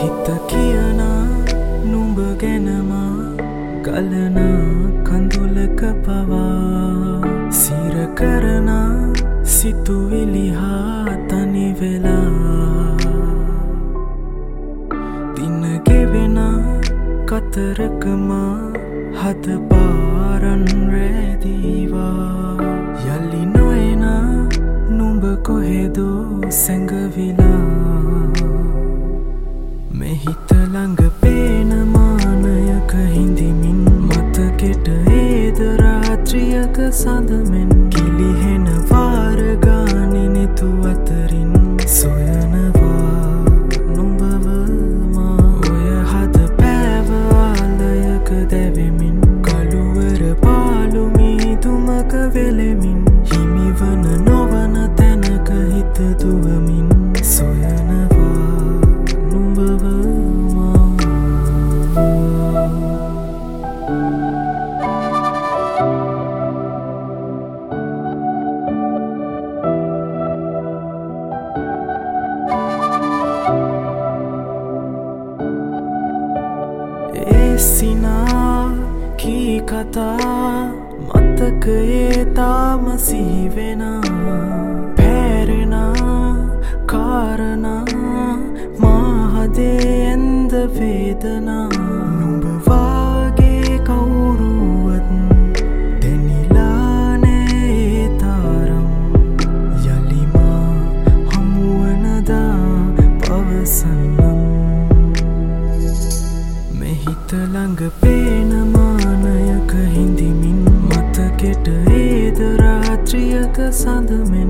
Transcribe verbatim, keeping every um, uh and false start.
හිත කියන නුඹ ගැනම ගලන කඳුලක පවා සිර කරන සිතුවිලි හා තනි වෙලා දින ගෙවෙන කතරකම හද පාරන් රැදීවා යලි නොයන නුඹ කොහෙදෝ සැඟවිලා මෙහිත ළඟ පේන මානයක හිඳිමින් මතකෙට ඒද රාත්‍රියක සඳමෙන් කිලිහෙන වාර ගානේ නෙතු අතරින් සොයනවා නුඹව මා ඔය හද පෑව ආලයක දැවෙමින් කළුවර පාළු මීදුමක වෙලෙමින් හිමිවන නොවන තැනක හිත දුවමින් සොයනවා නුඹව සිනා කී කතා මතකයේ තාම සිහිවෙන පැරෙන කාරණා මාහදේ ඇන්ද වේදනා නුඹ වාගේ කවුරුවත් දැනිලා නෑ තරම් යලිමා හමුවනදා පවසන්නම් මෙහිත ළඟ පේන මානයක හිඳිමින් මතකෙට ඒද රාත්‍රියක සඳමෙන්